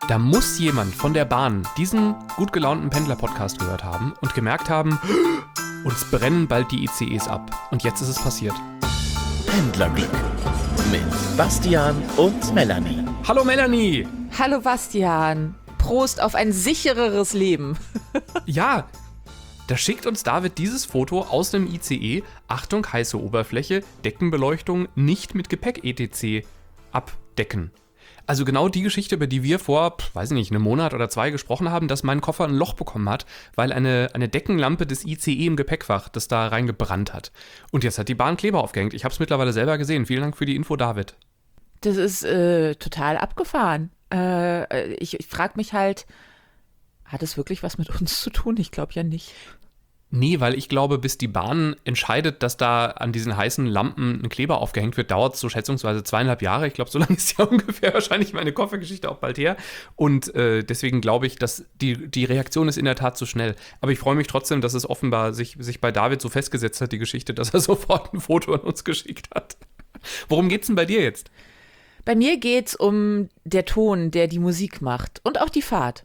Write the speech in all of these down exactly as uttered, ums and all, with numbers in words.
Da muss jemand von der Bahn diesen gut gelaunten Pendler-Podcast gehört haben und gemerkt haben, uns brennen bald die I C Es ab. Und jetzt ist es passiert. Pendlerglück mit Bastian und Melanie. Hallo Melanie! Hallo Bastian. Prost auf ein sichereres Leben. Ja, da schickt uns David dieses Foto aus einem I C E. Achtung, heiße Oberfläche, Deckenbeleuchtung, nicht mit Gepäck et cetera abdecken. Also genau die Geschichte, über die wir vor, weiß ich nicht, einem Monat oder zwei gesprochen haben, dass mein Koffer ein Loch bekommen hat, weil eine, eine Deckenlampe des I C E im Gepäckfach das da reingebrannt hat. Und jetzt hat die Bahn Kleber aufgehängt. Ich habe es mittlerweile selber gesehen. Vielen Dank für die Info, David. Das ist äh, total abgefahren. Äh, ich ich frage mich halt, hat es wirklich was mit uns zu tun? Ich glaube ja nicht. Nee, weil ich glaube, bis die Bahn entscheidet, dass da an diesen heißen Lampen ein Kleber aufgehängt wird, dauert es so schätzungsweise zweieinhalb Jahre. Ich glaube, so lange ist ja ungefähr wahrscheinlich meine Koffergeschichte auch bald her. Und äh, deswegen glaube ich, dass die, die Reaktion ist in der Tat zu schnell. Aber ich freue mich trotzdem, dass es offenbar sich, sich bei David so festgesetzt hat, die Geschichte, dass er sofort ein Foto an uns geschickt hat. Worum geht's denn bei dir jetzt? Bei mir geht's um der Ton, der die Musik macht und auch die Fahrt.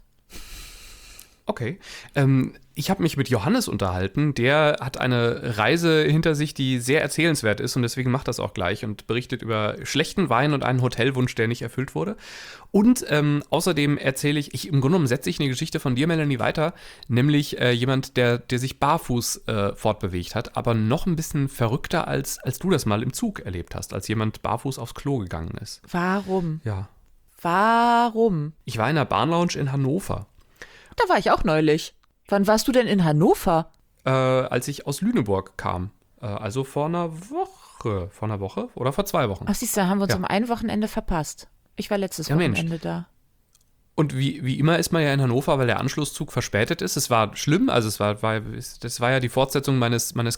Okay. Ähm, ich habe mich mit Johannes unterhalten. Der hat eine Reise hinter sich, die sehr erzählenswert ist und deswegen macht das auch gleich und berichtet über schlechten Wein und einen Hotelwunsch, der nicht erfüllt wurde. Und ähm, außerdem erzähle ich, ich, im Grunde genommen setze ich eine Geschichte von dir, Melanie, weiter, nämlich äh, jemand, der, der sich barfuß äh, fortbewegt hat, aber noch ein bisschen verrückter, als, als du das mal im Zug erlebt hast, als jemand barfuß aufs Klo gegangen ist. Warum? Ja. Warum? Ich war in einer Bahnlounge in Hannover. Da war ich auch neulich. Wann warst du denn in Hannover? Äh, als ich aus Lüneburg kam. Äh, also vor einer Woche. Vor einer Woche oder vor zwei Wochen. Ach siehst du, da haben wir uns Ja. um ein Wochenende verpasst. Ich war letztes Ja, Mensch. Wochenende da. Und wie, wie immer ist man ja in Hannover, weil der Anschlusszug verspätet ist. Es war schlimm, also es war, war das war ja die Fortsetzung meines, meines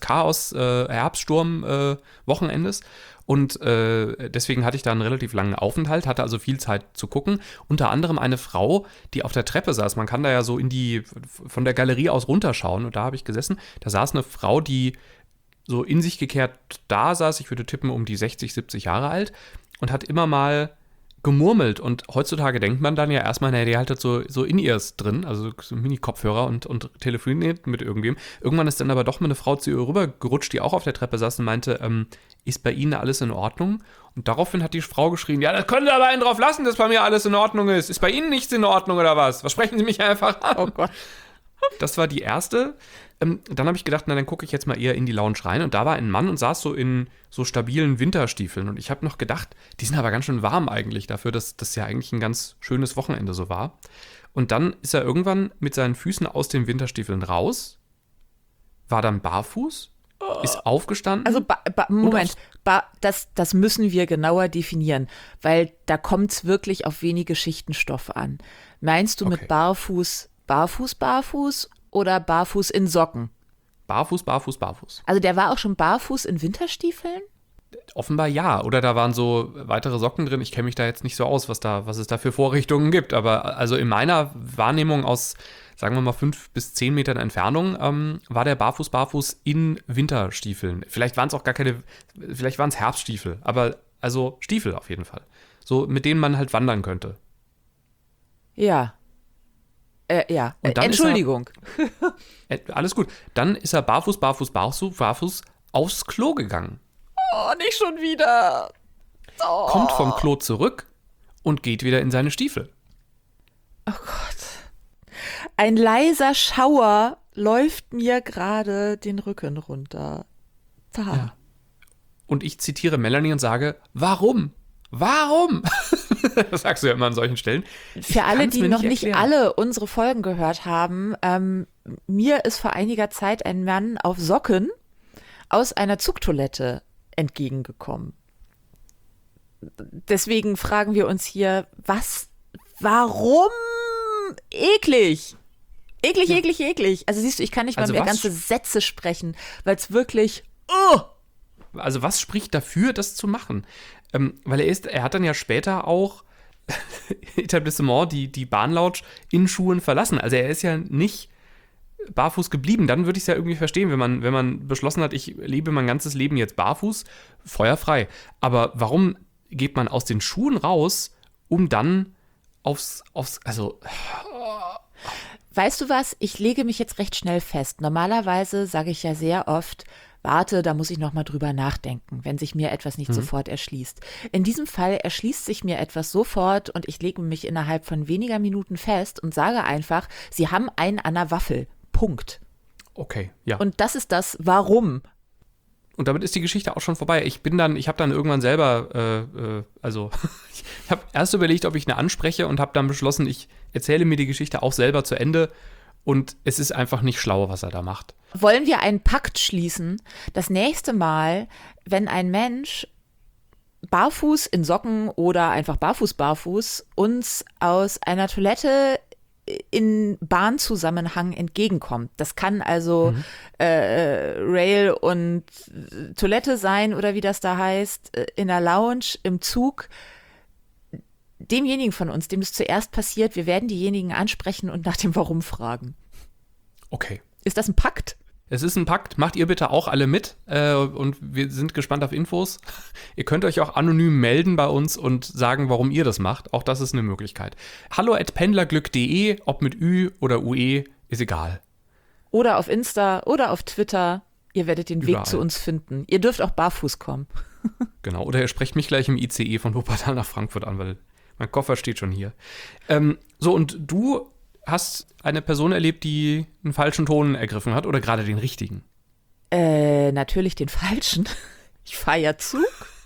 Chaos-Herbststurm-Wochenendes. Und äh, deswegen hatte ich da einen relativ langen Aufenthalt, hatte also viel Zeit zu gucken. Unter anderem eine Frau, die auf der Treppe saß. Man kann da ja so in die, von der Galerie aus runterschauen. Und da habe ich gesessen. Da saß eine Frau, die so in sich gekehrt da saß. Ich würde tippen, um die sechzig, siebzig Jahre alt. Und hat immer mal gemurmelt. Und heutzutage denkt man dann ja erstmal, naja, die hat so, so In-Ears drin, also so Mini-Kopfhörer und, und telefoniert mit irgendwem. Irgendwann ist dann aber doch mal eine Frau zu ihr rübergerutscht, die auch auf der Treppe saß und meinte, ähm, ist bei Ihnen alles in Ordnung? Und daraufhin hat die Frau geschrien, ja, das können Sie aber einen drauf lassen, dass bei mir alles in Ordnung ist. Ist bei Ihnen nichts in Ordnung oder was? Was sprechen Sie mich einfach an? Oh Gott. Das war die erste. Ähm, dann habe ich gedacht, na, dann gucke ich jetzt mal eher in die Lounge rein. Und da war ein Mann und saß so in so stabilen Winterstiefeln. Und ich habe noch gedacht, die sind aber ganz schön warm eigentlich dafür, dass das ja eigentlich ein ganz schönes Wochenende so war. Und dann ist er irgendwann mit seinen Füßen aus den Winterstiefeln raus, war dann barfuß, ist aufgestanden. Also, ba, ba, Moment, ba, das, das müssen wir genauer definieren, weil da kommt es wirklich auf wenige Schichten Stoff an. Meinst du Okay. mit barfuß, barfuß, barfuß oder barfuß in Socken? Barfuß, barfuß, barfuß. Also der war auch schon barfuß in Winterstiefeln? Offenbar ja. Oder da waren so weitere Socken drin. Ich kenne mich da jetzt nicht so aus, was da, was es da für Vorrichtungen gibt. Aber also in meiner Wahrnehmung aus, sagen wir mal, fünf bis zehn Metern Entfernung, ähm, war der barfuß, barfuß in Winterstiefeln. Vielleicht waren es auch gar keine, vielleicht waren es Herbststiefel. Aber also Stiefel auf jeden Fall. So, mit denen man halt wandern könnte. Ja. Äh, ja, Und äh, dann ist er- Entschuldigung. Äh, alles gut. Dann ist er barfuß, barfuß, barfuß, barfuß aufs Klo gegangen. Oh, nicht schon wieder. Oh. Kommt vom Klo zurück und geht wieder in seine Stiefel. Oh Gott. Ein leiser Schauer läuft mir gerade den Rücken runter. Da. Ja. Und ich zitiere Melanie und sage, warum? Warum? Das sagst du ja immer an solchen Stellen. Für alle, kann's die mir noch nicht nicht erklären. alle unsere Folgen gehört haben, ähm, mir ist vor einiger Zeit ein Mann auf Socken aus einer Zugtoilette entgegengekommen. Deswegen fragen wir uns hier, was, warum? Eklig. Eklig, Ja. eklig, eklig. Also siehst du, ich kann nicht Also mal mehr was- ganze Sätze sprechen, weil es wirklich, oh, Also was spricht dafür, das zu machen? Ähm, weil er ist, er hat dann ja später auch Etablissement, die, die Bahnlounge in Schuhen verlassen. Also er ist ja nicht barfuß geblieben. Dann würde ich es ja irgendwie verstehen, wenn man, wenn man beschlossen hat, ich lebe mein ganzes Leben jetzt barfuß, feuerfrei. Aber warum geht man aus den Schuhen raus, um dann aufs, aufs, also. Weißt du was? Ich lege mich jetzt recht schnell fest. Normalerweise sage ich ja sehr oft, warte, da muss ich noch mal drüber nachdenken, wenn sich mir etwas nicht mhm. sofort erschließt. In diesem Fall erschließt sich mir etwas sofort und ich lege mich innerhalb von weniger Minuten fest und sage einfach, sie haben einen an der Waffel. Punkt. Okay, ja. Und das ist das Warum. Und damit ist die Geschichte auch schon vorbei. Ich bin dann, ich habe dann irgendwann selber, äh, äh, also ich habe erst überlegt, ob ich eine anspreche und habe dann beschlossen, ich erzähle mir die Geschichte auch selber zu Ende und es ist einfach nicht schlau, was er da macht. Wollen wir einen Pakt schließen? Das nächste Mal, wenn ein Mensch barfuß in Socken oder einfach barfuß barfuß uns aus einer Toilette in Bahnzusammenhang entgegenkommt. Das kann also mhm. äh, Rail und Toilette sein oder wie das da heißt, in der Lounge, im Zug. Demjenigen von uns, dem das zuerst passiert, wir werden diejenigen ansprechen und nach dem Warum fragen. Okay. Ist das ein Pakt? Es ist ein Pakt. Macht ihr bitte auch alle mit äh, und wir sind gespannt auf Infos. Ihr könnt euch auch anonym melden bei uns und sagen, warum ihr das macht. Auch das ist eine Möglichkeit. hallo at pendlerglück punkt de, ob mit Ü oder U E, ist egal. Oder auf Insta oder auf Twitter. Ihr werdet den Überall. Weg zu uns finden. Ihr dürft auch barfuß kommen. Genau, oder ihr sprecht mich gleich im I C E von Wuppertal nach Frankfurt an, weil mein Koffer steht schon hier. Ähm, so, und du hast eine Person erlebt, die einen falschen Ton ergriffen hat oder gerade den richtigen? Äh, natürlich den falschen. Ich fahre ja Zug.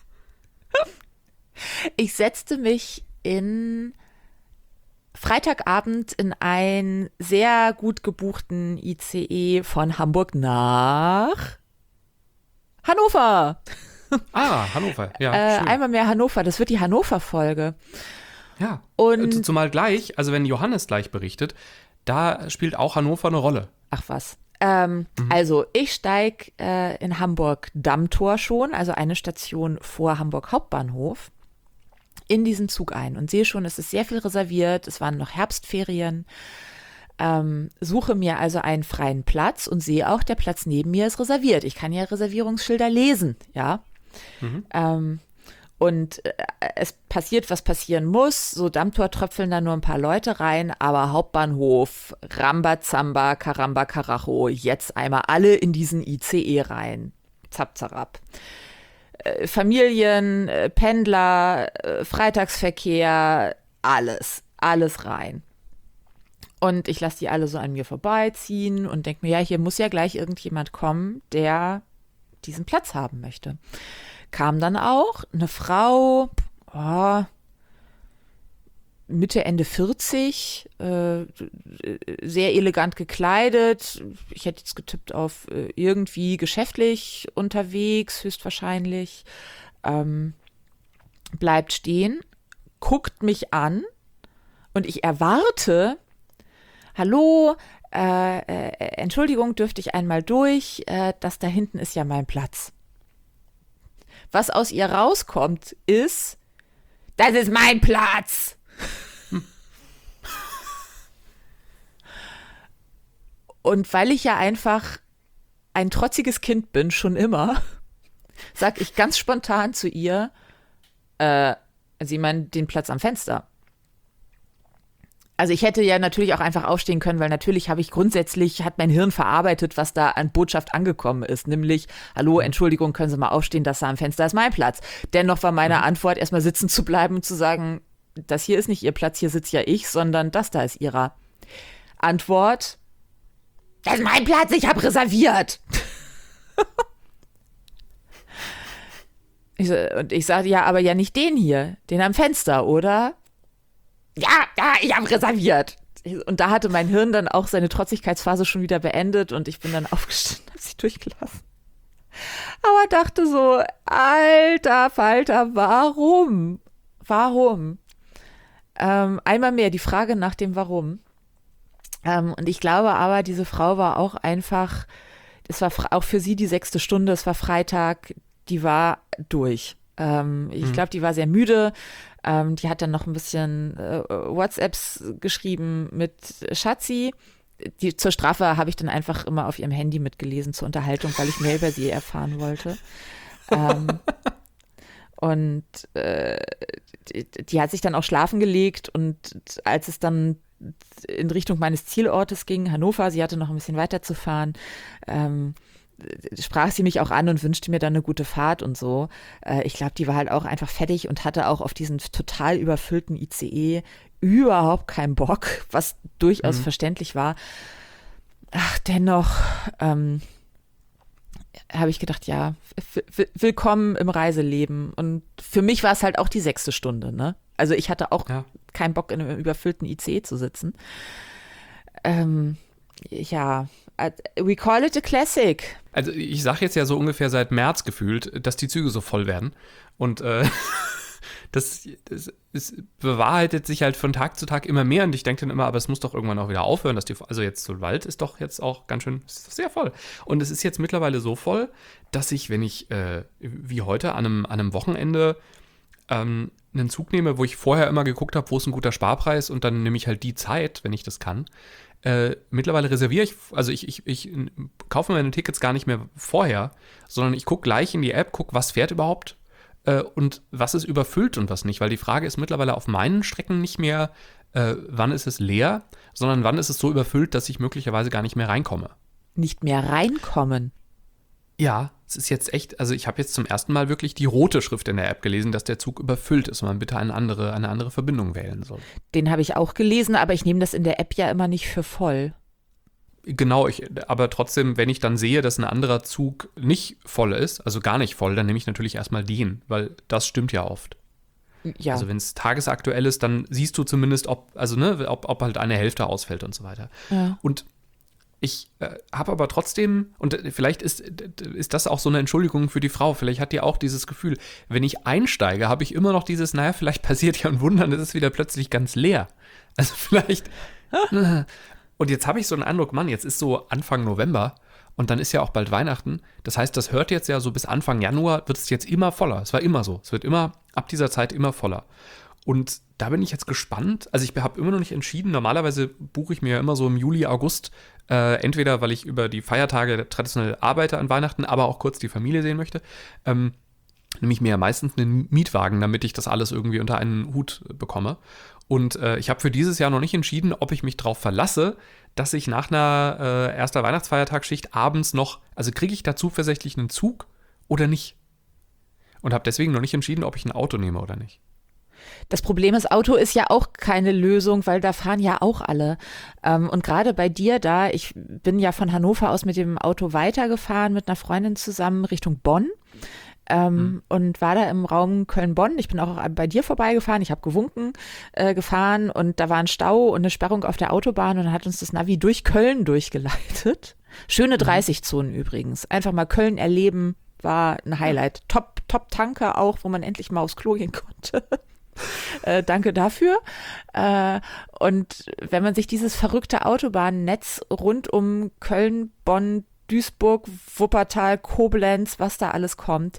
Ich setzte mich in Freitagabend in einen sehr gut gebuchten I C E von Hamburg nach Hannover. Ah, Hannover, ja. Äh, schön. einmal mehr Hannover, das wird die Hannover-Folge. Ja, und zumal gleich, also wenn Johannes gleich berichtet, da spielt auch Hannover eine Rolle. Ach was. Ähm, mhm. Also ich steige äh, in Hamburg Dammtor schon, also eine Station vor Hamburg Hauptbahnhof, in diesen Zug ein und sehe schon, es ist sehr viel reserviert, es waren noch Herbstferien, ähm, suche mir also einen freien Platz und sehe auch, der Platz neben mir ist reserviert. Ich kann ja Reservierungsschilder lesen, ja. Mhm. Ähm, Und äh, es passiert, was passieren muss. So Dammtor tröpfeln da nur ein paar Leute rein, aber Hauptbahnhof, Rambazamba, Karamba, Karacho, jetzt einmal alle in diesen I C E rein. Zap, zarab. Äh, Familien, äh, Pendler, äh, Freitagsverkehr, alles, alles rein. Und ich lasse die alle so an mir vorbeiziehen und denke mir, ja, hier muss ja gleich irgendjemand kommen, der diesen Platz haben möchte. Kam dann auch eine Frau, oh, Mitte, Ende vierzig, äh, sehr elegant gekleidet. Ich hätte jetzt getippt auf äh, irgendwie geschäftlich unterwegs, höchstwahrscheinlich. Ähm, bleibt stehen, guckt mich an und ich erwarte, hallo, äh, äh, Entschuldigung, dürfte ich einmal durch, äh, das da hinten ist ja mein Platz. Was aus ihr rauskommt, ist, das ist mein Platz. Und weil ich ja einfach ein trotziges Kind bin, schon immer, sag ich ganz spontan zu ihr, äh, Sie meinen den Platz am Fenster. Also ich hätte ja natürlich auch einfach aufstehen können, weil natürlich habe ich grundsätzlich, hat mein Hirn verarbeitet, was da an Botschaft angekommen ist. Nämlich, hallo, Entschuldigung, können Sie mal aufstehen, das da am Fenster ist mein Platz. Dennoch war meine Antwort, erstmal sitzen zu bleiben und zu sagen, das hier ist nicht Ihr Platz, hier sitze ja ich, sondern das da ist Ihrer. Antwort, das ist mein Platz, ich habe reserviert. ich so, und ich sagte, ja, aber ja nicht den hier, den am Fenster, oder? Ja, ja, ich habe reserviert. Und da hatte mein Hirn dann auch seine Trotzigkeitsphase schon wieder beendet und ich bin dann aufgestanden, habe sie durchgelassen. Aber dachte so, alter Falter, warum? Warum? Ähm, einmal mehr die Frage nach dem Warum. Ähm, und ich glaube aber, diese Frau war auch einfach, es war auch für sie die sechste Stunde, es war Freitag, die war durch. Ähm, ich mhm. glaube, die war sehr müde. Ähm, die hat dann noch ein bisschen äh, WhatsApps geschrieben mit Schatzi. Die, zur Strafe habe ich dann einfach immer auf ihrem Handy mitgelesen zur Unterhaltung, weil ich mehr über sie erfahren wollte. ähm, Und äh, die, die hat sich dann auch schlafen gelegt und als es dann in Richtung meines Zielortes ging, Hannover, sie hatte noch ein bisschen weiter zu fahren, ähm, sprach sie mich auch an und wünschte mir dann eine gute Fahrt und so. Äh, ich glaube, die war halt auch einfach fertig und hatte auch auf diesen total überfüllten I C E überhaupt keinen Bock, was durchaus mhm. verständlich war. Ach, dennoch ähm, habe ich gedacht, ja, w- willkommen im Reiseleben. Und für mich war es halt auch die sechste Stunde, ne? Also ich hatte auch ja. keinen Bock, in einem überfüllten I C E zu sitzen. Ähm, ja, we call it a classic. Also ich sage jetzt ja so ungefähr seit März gefühlt, dass die Züge so voll werden. Und äh, das, das, das bewahrheitet sich halt von Tag zu Tag immer mehr. Und ich denke dann immer, aber es muss doch irgendwann auch wieder aufhören. Dass die, also jetzt so ein Wald ist doch jetzt auch ganz schön, ist sehr voll. Und es ist jetzt mittlerweile so voll, dass ich, wenn ich äh, wie heute an einem, an einem Wochenende ähm, einen Zug nehme, wo ich vorher immer geguckt habe, wo ist ein guter Sparpreis und dann nehme ich halt die Zeit, wenn ich das kann. Äh, mittlerweile reserviere ich, also ich, ich, ich kaufe meine Tickets gar nicht mehr vorher, sondern ich gucke gleich in die App, gucke, was fährt überhaupt äh, und was ist überfüllt und was nicht, weil die Frage ist mittlerweile auf meinen Strecken nicht mehr, äh, wann ist es leer, sondern wann ist es so überfüllt, dass ich möglicherweise gar nicht mehr reinkomme. Nicht mehr reinkommen? Ja, es ist jetzt echt, also ich habe jetzt zum ersten Mal wirklich die rote Schrift in der App gelesen, dass der Zug überfüllt ist und man bitte eine andere, eine andere Verbindung wählen soll. Den habe ich auch gelesen, aber ich nehme das in der App ja immer nicht für voll. Genau, ich, aber trotzdem, wenn ich dann sehe, dass ein anderer Zug nicht voll ist, also gar nicht voll, dann nehme ich natürlich erstmal den, weil das stimmt ja oft. Ja. Also wenn es tagesaktuell ist, dann siehst du zumindest, ob, also ne, ob, ob halt eine Hälfte ausfällt und so weiter. Ja. Und ich äh, habe aber trotzdem, und vielleicht ist, ist das auch so eine Entschuldigung für die Frau, vielleicht hat die auch dieses Gefühl, wenn ich einsteige, habe ich immer noch dieses, naja, vielleicht passiert ja ein Wunder, dann ist es wieder plötzlich ganz leer. Also vielleicht, und jetzt habe ich so einen Eindruck, Mann, jetzt ist so Anfang November und dann ist ja auch bald Weihnachten. Das heißt, das hört jetzt ja so bis Anfang Januar, wird es jetzt immer voller. Es war immer so, es wird immer, ab dieser Zeit immer voller. Und da bin ich jetzt gespannt. Also ich habe immer noch nicht entschieden. Normalerweise buche ich mir ja immer so im Juli, August, äh, entweder weil ich über die Feiertage traditionell arbeite an Weihnachten, aber auch kurz die Familie sehen möchte, ähm, nehme ich mir ja meistens einen Mietwagen, damit ich das alles irgendwie unter einen Hut bekomme. Und äh, ich habe für dieses Jahr noch nicht entschieden, ob ich mich darauf verlasse, dass ich nach einer äh, erster Weihnachtsfeiertagsschicht abends noch, also kriege ich da zuversichtlich einen Zug oder nicht? Und habe deswegen noch nicht entschieden, ob ich ein Auto nehme oder nicht. Das Problem ist, Auto ist ja auch keine Lösung, weil da fahren ja auch alle. Und gerade bei dir da, ich bin ja von Hannover aus mit dem Auto weitergefahren, mit einer Freundin zusammen Richtung Bonn. Ähm, mhm. Und war da im Raum Köln-Bonn. Ich bin auch bei dir vorbeigefahren. Ich habe gewunken, äh, gefahren und da war ein Stau und eine Sperrung auf der Autobahn und dann hat uns das Navi durch Köln durchgeleitet. Schöne dreißig-Zonen übrigens. Einfach mal Köln erleben, war ein Highlight. Top, top Tanker auch, wo man endlich mal aufs Klo gehen konnte. Äh, danke dafür. Äh, und wenn man sich dieses verrückte Autobahnnetz rund um Köln, Bonn, Duisburg, Wuppertal, Koblenz, was da alles kommt,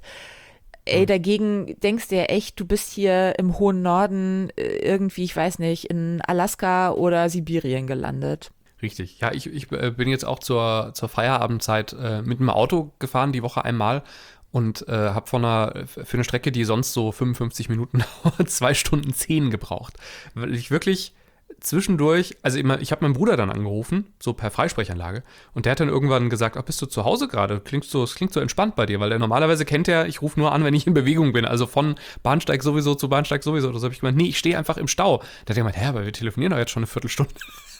ey, dagegen denkst du ja echt, du bist hier im hohen Norden irgendwie, ich weiß nicht, in Alaska oder Sibirien gelandet. Richtig. Ja, ich, ich bin jetzt auch zur, zur Feierabendzeit äh, mit dem Auto gefahren, die Woche einmal. Und äh, habe von einer, für eine Strecke, die sonst so fünfundfünfzig Minuten dauert, zwei Stunden zehn gebraucht. Weil ich wirklich zwischendurch, also immer, ich habe meinen Bruder dann angerufen, so per Freisprechanlage, und der hat dann irgendwann gesagt, ach, bist du zu Hause gerade? Klingt so, es klingt so entspannt bei dir, weil der normalerweise kennt er, ich rufe nur an, wenn ich in Bewegung bin, also von Bahnsteig sowieso zu Bahnsteig sowieso. Oder so habe ich gemeint, nee, ich stehe einfach im Stau. Da hat er gemeint, hä, aber wir telefonieren doch jetzt schon eine Viertelstunde.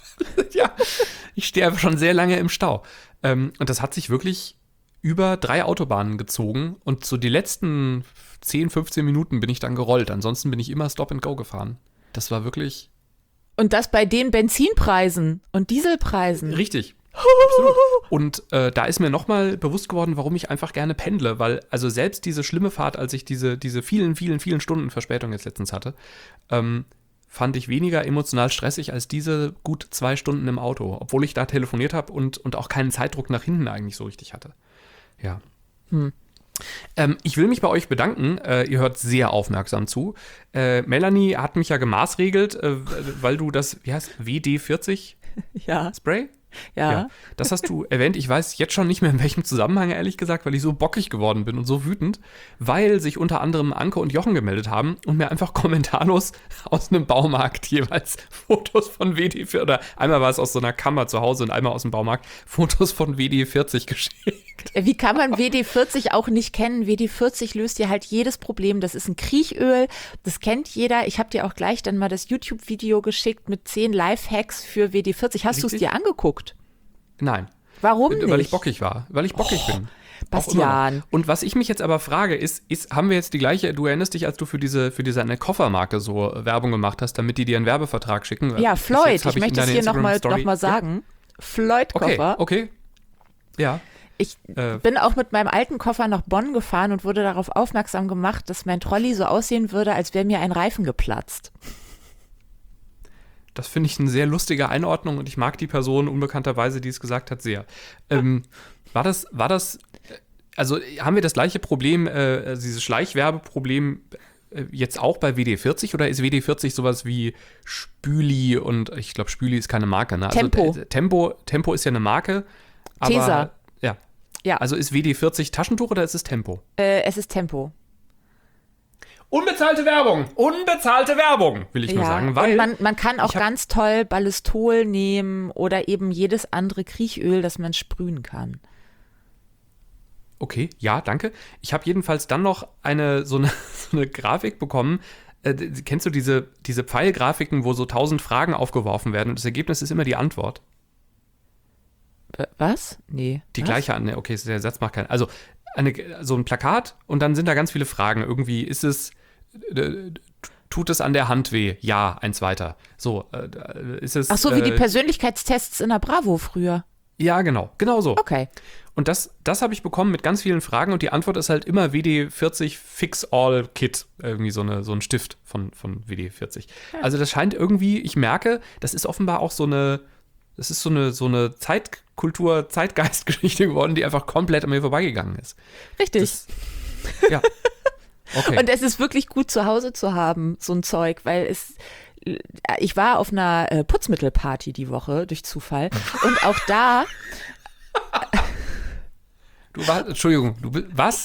Ja, ich stehe einfach schon sehr lange im Stau. Ähm, und das hat sich wirklich über drei Autobahnen gezogen und so die letzten zehn, fünfzehn Minuten bin ich dann gerollt. Ansonsten bin ich immer Stop and Go gefahren. Das war wirklich... Und das bei den Benzinpreisen und Dieselpreisen. Richtig. Absolut. Und äh, da ist mir nochmal bewusst geworden, warum ich einfach gerne pendle, weil also selbst diese schlimme Fahrt, als ich diese, diese vielen, vielen, vielen Stunden Verspätung jetzt letztens hatte, ähm, fand ich weniger emotional stressig als diese gut zwei Stunden im Auto, obwohl ich da telefoniert habe und, und auch keinen Zeitdruck nach hinten eigentlich so richtig hatte. Ja. Hm. Ähm, ich will mich bei euch bedanken. Äh, ihr hört sehr aufmerksam zu. Äh, Melanie hat mich ja gemaßregelt, äh, weil du das, wie heißt W D vierzig ja. Spray? Ja. Ja, das hast du erwähnt. Ich weiß jetzt schon nicht mehr, in welchem Zusammenhang, ehrlich gesagt, weil ich so bockig geworden bin und so wütend, weil sich unter anderem Anke und Jochen gemeldet haben und mir einfach kommentarlos aus einem Baumarkt jeweils Fotos von W D vierzig, oder einmal war es aus so einer Kammer zu Hause und einmal aus dem Baumarkt, Fotos von W D vierzig geschickt. Wie kann man W D vierzig auch nicht kennen? W D vierzig löst dir halt jedes Problem. Das ist ein Kriechöl, das kennt jeder. Ich habe dir auch gleich dann mal das YouTube-Video geschickt mit zehn Lifehacks für W D vierzig. Hast du es Richtig? dir angeguckt? Nein. Warum nicht? Weil ich bockig war. Weil ich bockig Oh, bin. Bastian. Auch immer noch. Und was ich mich jetzt aber frage, ist, ist, haben wir jetzt die gleiche, du erinnerst dich, als du für diese, für diese eine Koffermarke so Werbung gemacht hast, damit die dir einen Werbevertrag schicken? Ja, Bis Floyd. jetzt hab Ich möchte es in hier deiner nochmal Instagram-Story- noch mal sagen. Floyd-Koffer. Okay, okay. Ja. Ich Äh. bin auch mit meinem alten Koffer nach Bonn gefahren und wurde darauf aufmerksam gemacht, dass mein Trolley so aussehen würde, als wäre mir ein Reifen geplatzt. Das finde ich eine sehr lustige Einordnung und ich mag die Person unbekannterweise, die es gesagt hat, sehr. Ähm, war das, war das, also haben wir das gleiche Problem, äh, also dieses Schleichwerbeproblem äh, jetzt auch bei W D vierzig oder ist W D vierzig sowas wie Spüli und ich glaube, Spüli ist keine Marke, ne? Also, Tempo. äh, Tempo. Tempo ist ja eine Marke. Aber, Tesa. Ja. Ja. Also ist W D vierzig Taschentuch oder ist es Tempo? Äh, es ist Tempo. Unbezahlte Werbung! Unbezahlte Werbung, will ich nur sagen. Weil und man, man kann auch ich hab- ganz toll Ballistol nehmen oder eben jedes andere Kriechöl, das man sprühen kann. Okay, ja, danke. Ich habe jedenfalls dann noch eine so eine, so eine Grafik bekommen. Äh, kennst du diese, diese Pfeilgrafiken, wo so tausend Fragen aufgeworfen werden und das Ergebnis ist immer die Antwort? W- Was? Nee. Die Was? gleiche Antwort. Okay, der Satz macht keinen. Also eine, so ein Plakat und dann sind da ganz viele Fragen. Irgendwie ist es, äh, tut es an der Hand weh? Ja, eins weiter. So, äh, ist es. Ach so, wie äh, die Persönlichkeitstests in der Bravo früher. Ja, genau, genau so. Okay. Und das, das habe ich bekommen mit ganz vielen Fragen und die Antwort ist halt immer W D vierzig Fix All Kit. Irgendwie so, eine, so ein Stift von, von W D vierzig. Also das scheint irgendwie, ich merke, das ist offenbar auch so eine, das ist so eine, so eine Zeitkultur, Zeitgeistgeschichte geworden, die einfach komplett an mir vorbeigegangen ist. Richtig. Das, ja. Okay. Und es ist wirklich gut zu Hause zu haben, so ein Zeug, weil es, ich war auf einer äh, Putzmittelparty die Woche durch Zufall und auch da, du warst, Entschuldigung, du bist, was?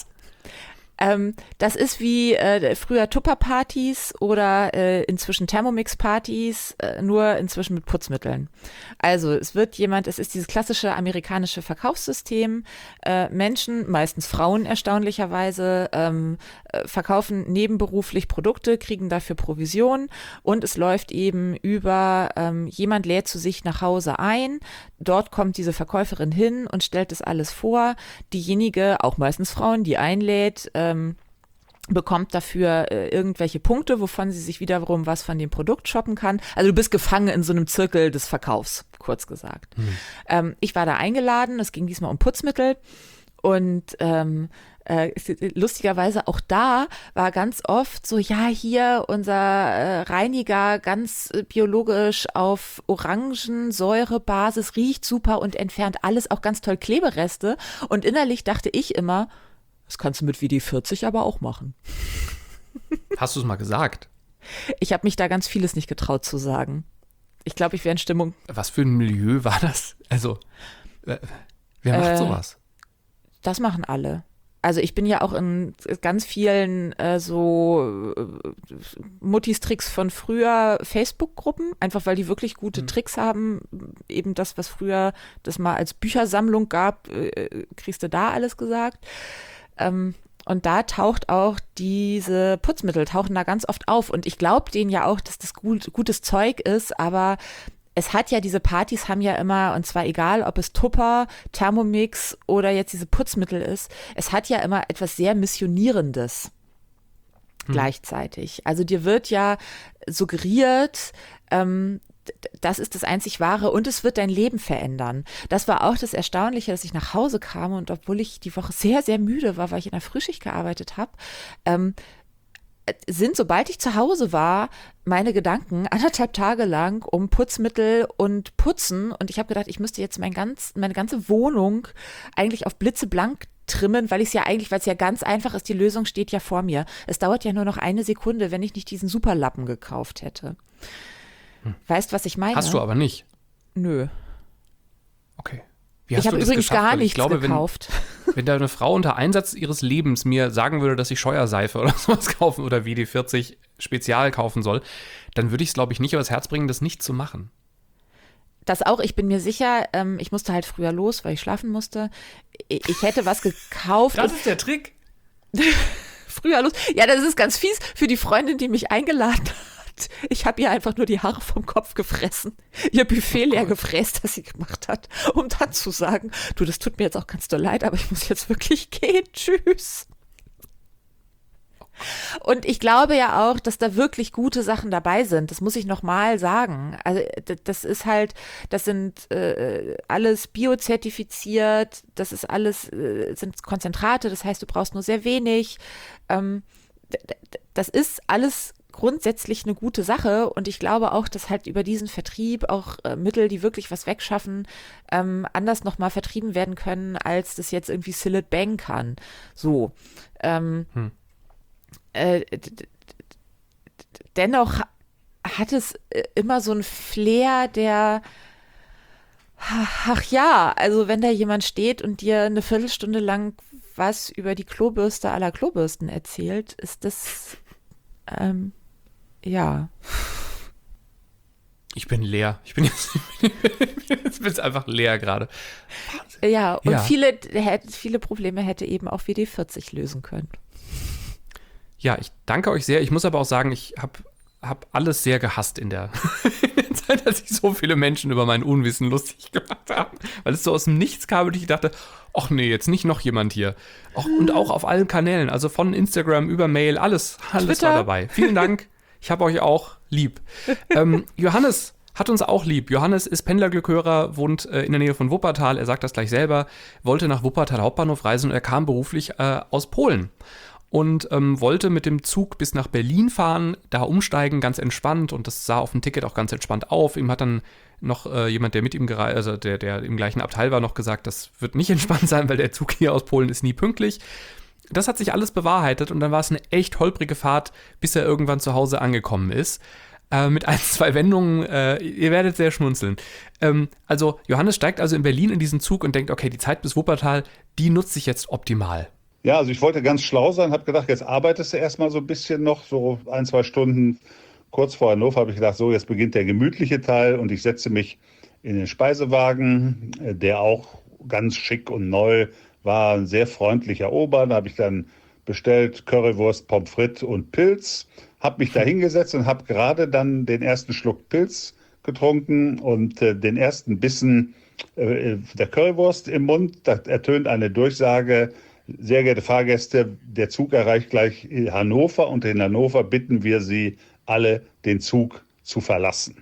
ähm, das ist wie äh, früher Tupperpartys oder äh, inzwischen Thermomix-Partys, äh, nur inzwischen mit Putzmitteln. Also es wird jemand, es ist dieses klassische amerikanische Verkaufssystem. Äh, Menschen, meistens Frauen erstaunlicherweise, ähm, äh, verkaufen nebenberuflich Produkte, kriegen dafür Provision und es läuft eben über, ähm, jemand lädt zu sich nach Hause ein, dort kommt diese Verkäuferin hin und stellt das alles vor. Diejenige, auch meistens Frauen, die einlädt, ähm, bekommt dafür äh, irgendwelche Punkte, wovon sie sich wiederum was von dem Produkt shoppen kann. Also du bist gefangen in so einem Zirkel des Verkaufs, kurz gesagt. Hm. Ähm, ich war da eingeladen, es ging diesmal um Putzmittel und ähm, äh, lustigerweise auch da war ganz oft so, ja, hier unser äh, Reiniger ganz äh, biologisch auf Orangensäurebasis, riecht super und entfernt alles, auch ganz toll Klebereste. Und innerlich dachte ich immer, das kannst du mit W D vierzig aber auch machen. Hast du es mal gesagt? Ich habe mich da ganz vieles nicht getraut zu sagen. Ich glaube, ich wäre in Stimmung. Was für ein Milieu war das? Also, äh, wer macht Äh, sowas? Das machen alle. Also ich bin ja auch in ganz vielen äh, so äh, Muttis-Tricks von früher Facebook-Gruppen, einfach weil die wirklich gute mhm. Tricks haben. Eben das, was früher das mal als Büchersammlung gab, äh, kriegst du da alles gesagt. Ähm, und da taucht auch diese Putzmittel, tauchen da ganz oft auf. Und ich glaube denen ja auch, dass das gut, gutes Zeug ist, aber es hat ja, diese Partys haben ja immer, und zwar egal, ob es Tupper, Thermomix oder jetzt diese Putzmittel ist, es hat ja immer etwas sehr Missionierendes hm. gleichzeitig. Also dir wird ja suggeriert, ähm, das ist das einzig Wahre und es wird dein Leben verändern. Das war auch das Erstaunliche, dass ich nach Hause kam und obwohl ich die Woche sehr, sehr müde war, weil ich in der Frühschicht gearbeitet habe, ähm, sind, sobald ich zu Hause war, meine Gedanken anderthalb Tage lang um Putzmittel und Putzen und ich habe gedacht, ich müsste jetzt mein ganz, meine ganze Wohnung eigentlich auf blitzeblank trimmen, weil ich es ja eigentlich, weil es ja ganz einfach ist, die Lösung steht ja vor mir. Es dauert ja nur noch eine Sekunde, wenn ich nicht diesen Superlappen gekauft hätte. Hm. Weißt, was ich meine? Hast du aber nicht. Nö. Okay. Wie hast Ich habe du das übrigens geschafft? gar Weil ich nichts glaube, gekauft. Wenn, wenn da eine Frau unter Einsatz ihres Lebens mir sagen würde, dass ich Scheuerseife oder sowas kaufen oder W D vierzig Spezial kaufen soll, dann würde ich es, glaube ich, nicht übers Herz bringen, das nicht zu machen. Das auch, ich bin mir sicher, ähm, ich musste halt früher los, weil ich schlafen musste. Ich, ich hätte was gekauft. Das ist der Trick. Früher los. Ja, das ist ganz fies für die Freundin, die mich eingeladen hat. Ich habe ihr einfach nur die Haare vom Kopf gefressen, ihr Buffet leer gefräst, das sie gemacht hat, um dann zu sagen, du, das tut mir jetzt auch ganz doll leid, aber ich muss jetzt wirklich gehen, tschüss. Und ich glaube ja auch, dass da wirklich gute Sachen dabei sind. Das muss ich nochmal sagen. Also das ist halt, das sind äh, alles biozertifiziert, das ist alles, äh, sind Konzentrate, das heißt, du brauchst nur sehr wenig. Ähm, das ist alles grundsätzlich eine gute Sache und ich glaube auch, dass halt über diesen Vertrieb auch äh, Mittel, die wirklich was wegschaffen, ähm, anders nochmal vertrieben werden können, als das jetzt irgendwie Cillit Bang kann. So. Ähm, hm. äh, d- d- d- dennoch hat es immer so ein Flair, der ach ja, also wenn da jemand steht und dir eine Viertelstunde lang was über die Klobürste aller Klobürsten erzählt, ist das ähm, ja. Ich bin leer. Ich bin jetzt, jetzt bin einfach leer gerade. Ja, und ja. Viele, viele Probleme hätte eben auch W D vierzig lösen können. Ja, ich danke euch sehr. Ich muss aber auch sagen, ich habe hab alles sehr gehasst in der, in der Zeit, dass sich so viele Menschen über mein Unwissen lustig gemacht haben. Weil es so aus dem Nichts kam und ich dachte, ach nee, jetzt nicht noch jemand hier. Auch, und auch auf allen Kanälen, also von Instagram über Mail, alles, alles war dabei. Vielen Dank. Ich habe euch auch lieb. ähm, Johannes hat uns auch lieb. Johannes ist Pendlerglückhörer, wohnt äh, in der Nähe von Wuppertal. Er sagt das gleich selber. Wollte nach Wuppertal Hauptbahnhof reisen und er kam beruflich äh, aus Polen. Und ähm, wollte mit dem Zug bis nach Berlin fahren, da umsteigen, ganz entspannt. Und das sah auf dem Ticket auch ganz entspannt auf. Ihm hat dann noch äh, jemand, der mit ihm gereist, also der, der im gleichen Abteil war, noch gesagt, das wird nicht entspannt sein, weil der Zug hier aus Polen ist nie pünktlich. Das hat sich alles bewahrheitet und dann war es eine echt holprige Fahrt, bis er irgendwann zu Hause angekommen ist. Äh, mit ein, zwei Wendungen, äh, ihr werdet sehr schmunzeln. Ähm, also Johannes steigt also in Berlin in diesen Zug und denkt, okay, die Zeit bis Wuppertal, die nutze ich jetzt optimal. Ja, also ich wollte ganz schlau sein, habe gedacht, jetzt arbeitest du erstmal so ein bisschen noch, so ein, zwei Stunden. Kurz vor Hannover habe ich gedacht, so, jetzt beginnt der gemütliche Teil und ich setze mich in den Speisewagen, der auch ganz schick und neu war, ein sehr freundlicher Ober. Da habe ich dann bestellt Currywurst, Pommes frites und Pilz, habe mich da hingesetzt und habe gerade dann den ersten Schluck Pilz getrunken und äh, den ersten Bissen äh, der Currywurst im Mund. Da ertönt eine Durchsage: Sehr geehrte Fahrgäste, der Zug erreicht gleich Hannover und in Hannover bitten wir Sie alle, den Zug zu verlassen.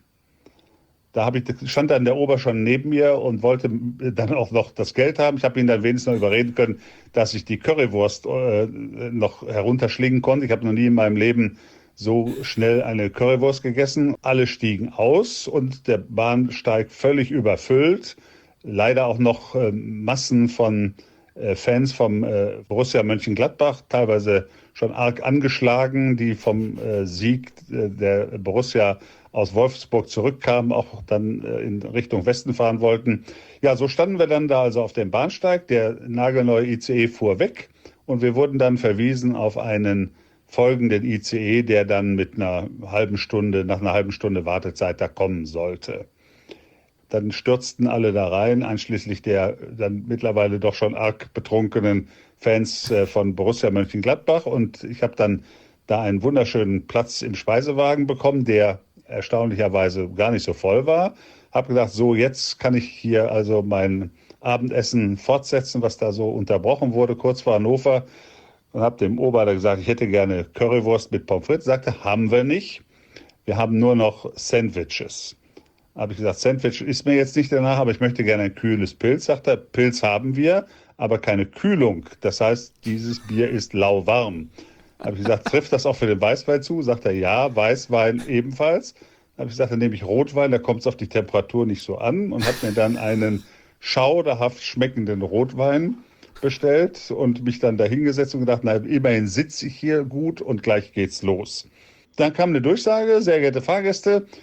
Da habe ich, stand dann der Ober schon neben mir und wollte dann auch noch das Geld haben. Ich habe ihn dann wenigstens noch überreden können, dass ich die Currywurst äh, noch herunterschlingen konnte. Ich habe noch nie in meinem Leben so schnell eine Currywurst gegessen. Alle stiegen aus und der Bahnsteig völlig überfüllt. Leider auch noch äh, Massen von äh, Fans vom äh, Borussia Mönchengladbach, teilweise schon arg angeschlagen, die vom äh, Sieg äh, der Borussia aus Wolfsburg zurückkamen, auch dann äh, in Richtung Westen fahren wollten. Ja, so standen wir dann da also auf dem Bahnsteig. Der nagelneue I C E fuhr weg und wir wurden dann verwiesen auf einen folgenden I C E, der dann mit einer halben Stunde, nach einer halben Stunde Wartezeit da kommen sollte. Dann stürzten alle da rein, einschließlich der dann mittlerweile doch schon arg betrunkenen Fans äh, von Borussia Mönchengladbach. Und ich habe dann da einen wunderschönen Platz im Speisewagen bekommen, der erstaunlicherweise gar nicht so voll war. Habe gedacht, so jetzt kann ich hier also mein Abendessen fortsetzen, was da so unterbrochen wurde, kurz vor Hannover. Und habe dem Ober gesagt, ich hätte gerne Currywurst mit Pommes frites. Sagte, haben wir nicht. Wir haben nur noch Sandwiches. Habe ich gesagt, Sandwich ist mir jetzt nicht danach, aber ich möchte gerne ein kühles Pilz. Sagt er, Pilz haben wir, aber keine Kühlung. Das heißt, dieses Bier ist lauwarm. Habe ich gesagt, trifft das auch für den Weißwein zu? Sagt er, ja, Weißwein ebenfalls. Habe ich gesagt, dann nehme ich Rotwein, da kommt es auf die Temperatur nicht so an und habe mir dann einen schauderhaft schmeckenden Rotwein bestellt und mich dann da hingesetzt und gedacht, na, immerhin sitze ich hier gut und gleich geht's los. Dann kam eine Durchsage: Sehr geehrte Fahrgäste,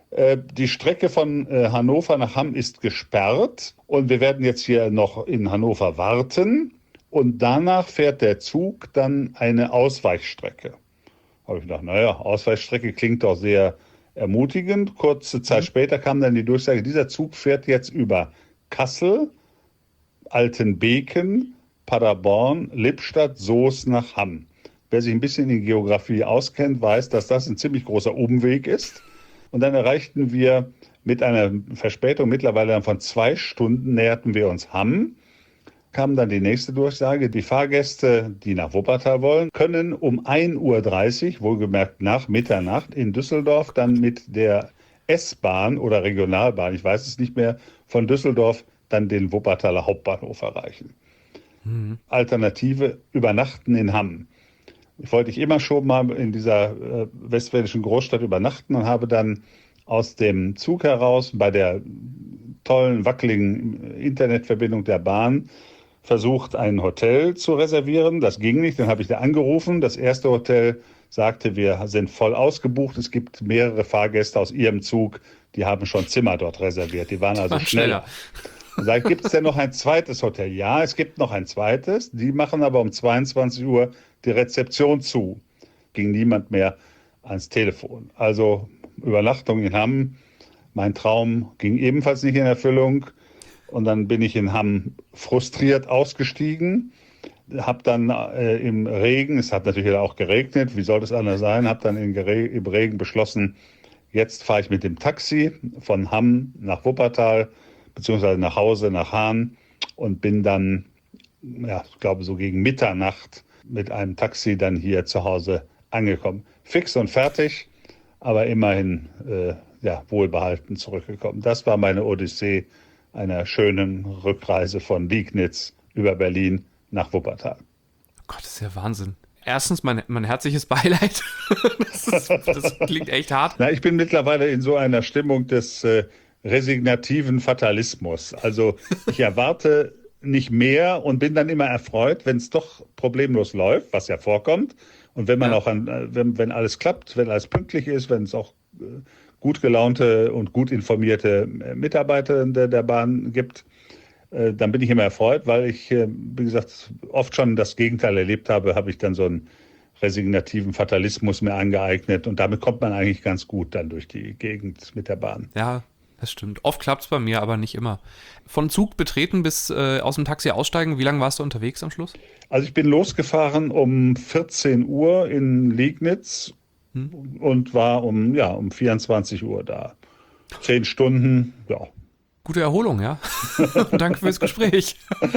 Äh, die Strecke von äh, Hannover nach Hamm ist gesperrt und wir werden jetzt hier noch in Hannover warten. Und danach fährt der Zug dann eine Ausweichstrecke. Habe ich gedacht, naja, Ausweichstrecke klingt doch sehr ermutigend. Kurze Zeit mhm. später kam dann die Durchsage, dieser Zug fährt jetzt über Kassel, Altenbeken, Paderborn, Lippstadt, Soest nach Hamm. Wer sich ein bisschen in Geografie auskennt, weiß, dass das ein ziemlich großer Umweg ist. Und dann erreichten wir mit einer Verspätung mittlerweile von zwei Stunden, näherten wir uns Hamm. Kam dann die nächste Durchsage, die Fahrgäste, die nach Wuppertal wollen, können um ein Uhr dreißig, wohlgemerkt nach Mitternacht, in Düsseldorf dann mit der S-Bahn oder Regionalbahn, ich weiß es nicht mehr, von Düsseldorf dann den Wuppertaler Hauptbahnhof erreichen. Mhm. Alternative, übernachten in Hamm. Ich wollte ich immer schon mal in dieser äh, westfälischen Großstadt übernachten und habe dann aus dem Zug heraus bei der tollen, wackeligen Internetverbindung der Bahn versucht, ein Hotel zu reservieren. Das ging nicht, dann habe ich da angerufen. Das erste Hotel sagte, wir sind voll ausgebucht. Es gibt mehrere Fahrgäste aus ihrem Zug, die haben schon Zimmer dort reserviert. Die waren also schneller. Dann sage ich, gibt es denn noch ein zweites Hotel? Ja, es gibt noch ein zweites. Die machen aber um zweiundzwanzig Uhr die Rezeption zu. Ging niemand mehr ans Telefon. Also Übernachtung in Hamm. Mein Traum ging ebenfalls nicht in Erfüllung. Und dann bin ich in Hamm frustriert ausgestiegen, habe dann äh, im Regen, es hat natürlich auch geregnet, wie soll das anders sein, habe dann in, im Regen beschlossen, jetzt fahre ich mit dem Taxi von Hamm nach Wuppertal, beziehungsweise nach Hause, nach Hahn und bin dann, ja, ich glaube so gegen Mitternacht mit einem Taxi dann hier zu Hause angekommen. Fix und fertig, aber immerhin äh, ja, wohlbehalten zurückgekommen. Das war meine Odyssee einer schönen Rückreise von Liegnitz über Berlin nach Wuppertal. Oh Gott, das ist ja Wahnsinn. Erstens mein, mein herzliches Beileid. das, ist, das klingt echt hart. Na, ich bin mittlerweile in so einer Stimmung des äh, resignativen Fatalismus. Also ich erwarte nicht mehr und bin dann immer erfreut, wenn es doch problemlos läuft, was ja vorkommt. Und wenn man ja. auch an, wenn, wenn alles klappt, wenn alles pünktlich ist, wenn es auch äh, gut gelaunte und gut informierte Mitarbeiter der, der Bahn gibt, äh, dann bin ich immer erfreut, weil ich, äh, wie gesagt, oft schon das Gegenteil erlebt habe, habe ich dann so einen resignativen Fatalismus mir angeeignet und damit kommt man eigentlich ganz gut dann durch die Gegend mit der Bahn. Ja, das stimmt. Oft klappt es bei mir, aber nicht immer. Von Zug betreten bis äh, aus dem Taxi aussteigen, wie lange warst du unterwegs am Schluss? Also ich bin losgefahren um vierzehn Uhr in Liegnitz hm. und war um, ja, um vierundzwanzig Uhr da. Zehn Stunden, ja. Gute Erholung, ja. Danke fürs Gespräch.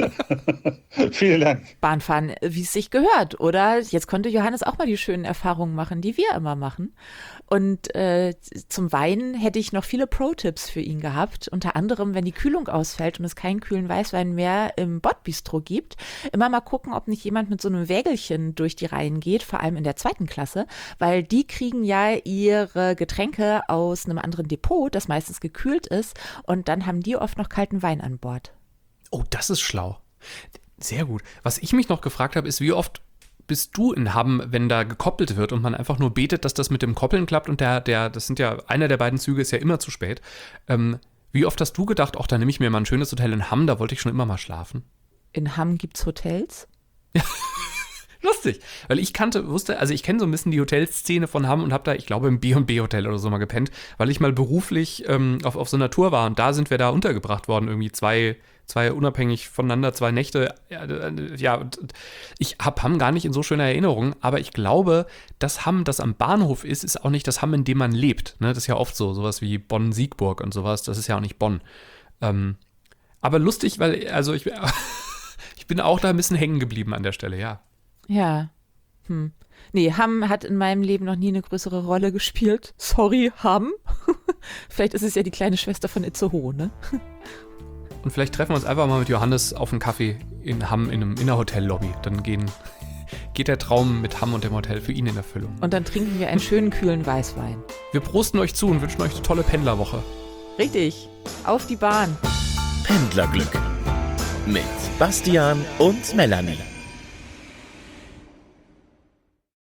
Vielen Dank. Bahnfahren, wie es sich gehört, oder? Jetzt konnte Johannes auch mal die schönen Erfahrungen machen, die wir immer machen. Und äh, zum Wein hätte ich noch viele Pro-Tipps für ihn gehabt. Unter anderem, wenn die Kühlung ausfällt und es keinen kühlen Weißwein mehr im Bordbistro gibt, immer mal gucken, ob nicht jemand mit so einem Wägelchen durch die Reihen geht, vor allem in der zweiten Klasse, weil die kriegen ja ihre Getränke aus einem anderen Depot, das meistens gekühlt ist, und dann haben die oft noch kalten Wein an Bord. Oh, das ist schlau. Sehr gut. Was ich mich noch gefragt habe, ist, wie oft bist du in Hamm, wenn da gekoppelt wird und man einfach nur betet, dass das mit dem Koppeln klappt und der, der, das sind ja, einer der beiden Züge ist ja immer zu spät. Ähm, wie oft hast du gedacht, ach, da nehme ich mir mal ein schönes Hotel in Hamm, da wollte ich schon immer mal schlafen? In Hamm gibt's Hotels? Ja. Lustig, weil ich kannte, wusste, also ich kenne so ein bisschen die Hotelszene von Hamm und habe da, ich glaube, im B und B Hotel oder so mal gepennt, weil ich mal beruflich ähm, auf, auf so einer Tour war und da sind wir da untergebracht worden, irgendwie zwei, zwei unabhängig voneinander, zwei Nächte. Ja, ja ich habe Hamm gar nicht in so schöner Erinnerung, aber ich glaube, dass Hamm, das am Bahnhof ist, ist auch nicht das Hamm, in dem man lebt. Ne? Das ist ja oft so, sowas wie Bonn-Siegburg und sowas, das ist ja auch nicht Bonn. Ähm, aber lustig, weil, also ich, ich bin auch da ein bisschen hängen geblieben an der Stelle, ja. Ja. Hm. Nee, Hamm hat in meinem Leben noch nie eine größere Rolle gespielt. Sorry, Hamm. Vielleicht ist es ja die kleine Schwester von Itzehoe, ne? Und vielleicht treffen wir uns einfach mal mit Johannes auf einen Kaffee in Hamm in, einem, in einer Hotellobby. Dann gehen, geht der Traum mit Hamm und dem Hotel für ihn in Erfüllung. Und dann trinken wir einen schönen, kühlen Weißwein. Wir prosten euch zu und wünschen euch eine tolle Pendlerwoche. Richtig. Auf die Bahn. Pendlerglück mit Bastian und Melanie.